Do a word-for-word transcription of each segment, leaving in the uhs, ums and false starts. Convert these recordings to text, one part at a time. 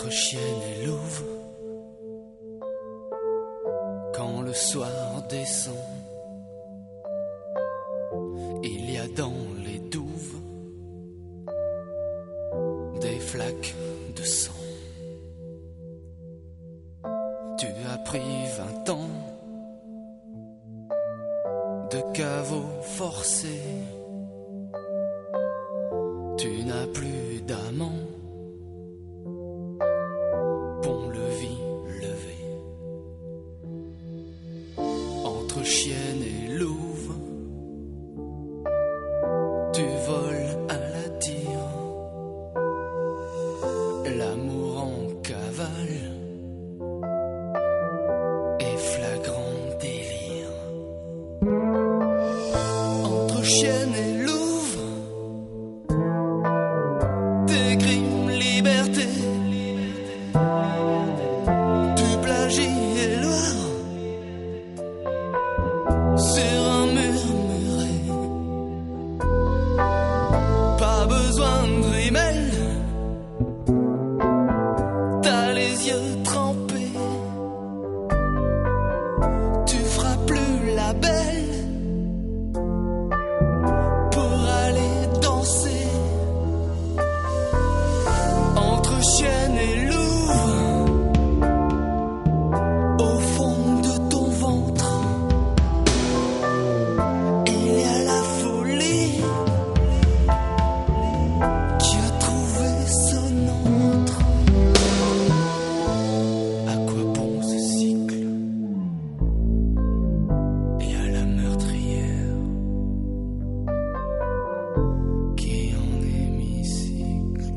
Entre chienne et louve, quand le soir descend, il y a dans les douves des flaques de sang. Tu as pris vingt ans de caveau forcé. Tu n'as plus d'amant, pont-levis levé. Entre chienne et louve, tu voles à la tire. L'amour en cavale et flagrant délire. Entre chienne et louve, tes crimes, liberté, tu plagies et loire sur un murmuré. Pas besoin de rimel, t'as les yeux trempés. Tu feras plus la belle pour aller danser. Entre chienne et louve, au fond de ton ventre, il y a la folie qui a trouvé son entre. À quoi bon ce cycle? Il y a la meurtrière qui en hémicycle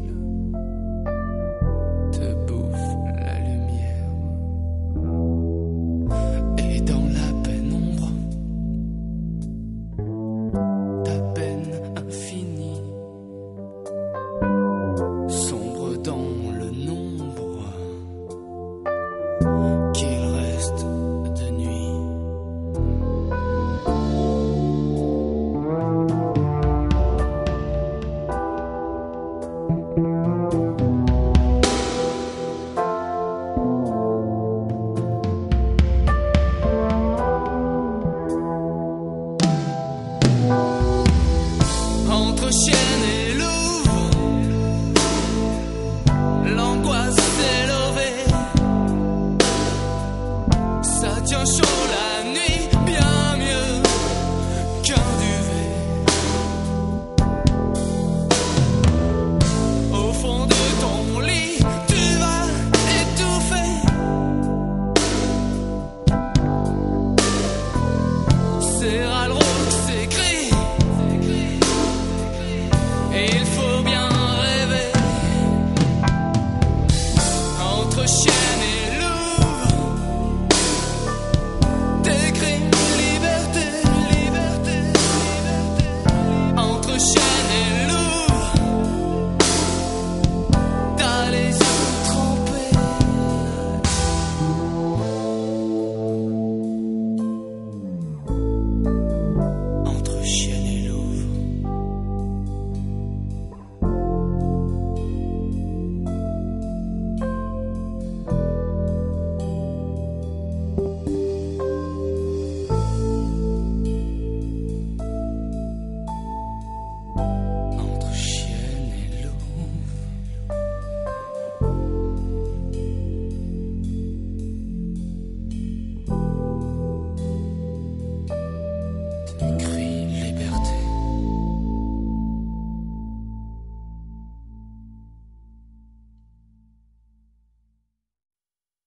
te bouffe la lumière. Et dans la pénombre, ta peine infinie sombre dans le nombre qu'il reste de nuit. Entre chienne et louve, l'angoisse s'est levée. Ça tient chaud la nuit, bien mieux qu'un duvet. Au fond de ton lit, tu vas étouffer. C'est râle rauque, c'est gris. Et